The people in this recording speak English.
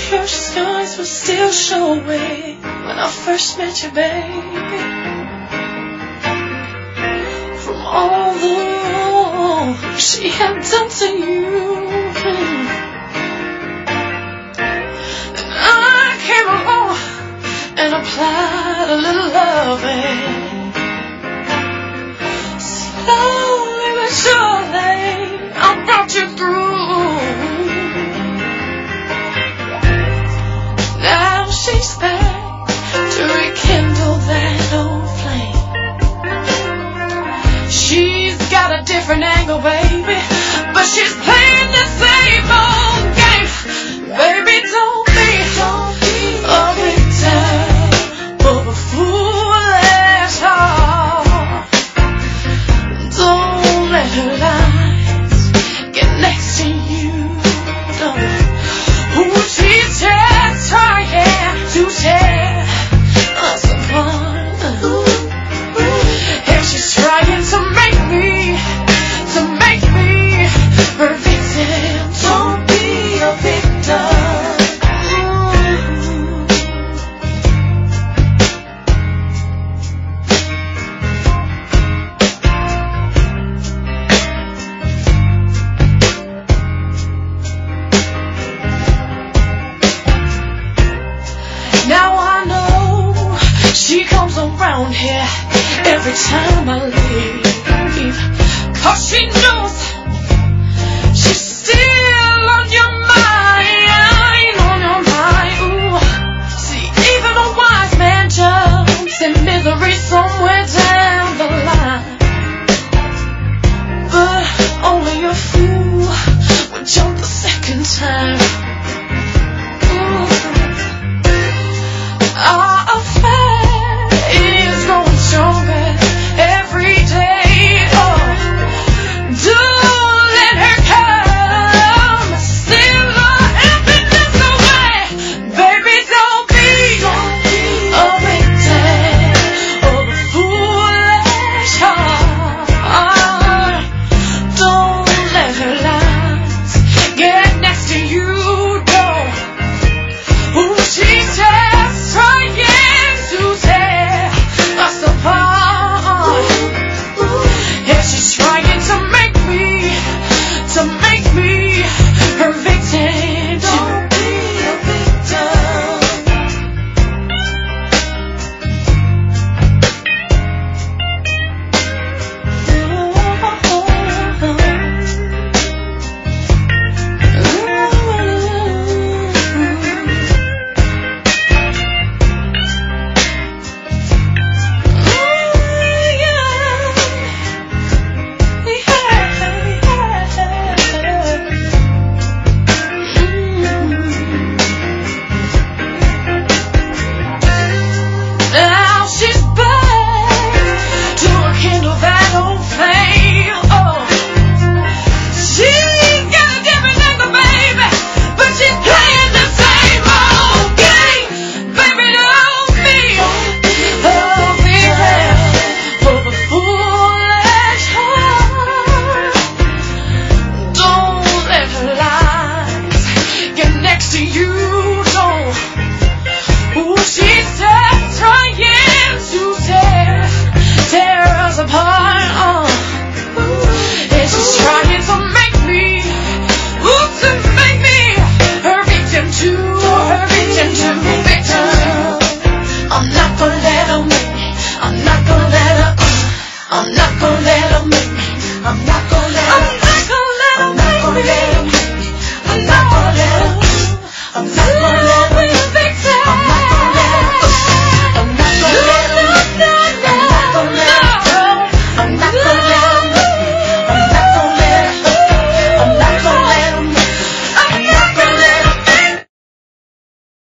your scars were still showing when I first met you, baby. From all the wrong she had done to you, and I came along and applied a little loving. Slowly but surely I brought you through. Now she's back to rekindle that old flame. She's got a different angle, baby, but she's playing the same old game. Baby, don't be a victim of a foolish heart. Don't let her lies get next to you. Ooh, she's just trying to tear us apart, and she's trying to make me her victim. Don't be a victim. Now I know she comes around here every time I leave, 'cause she knows she's still on your mind, Ooh. See, even a wise man jumps in misery somewhere down the line, but only a fool would jump the second time.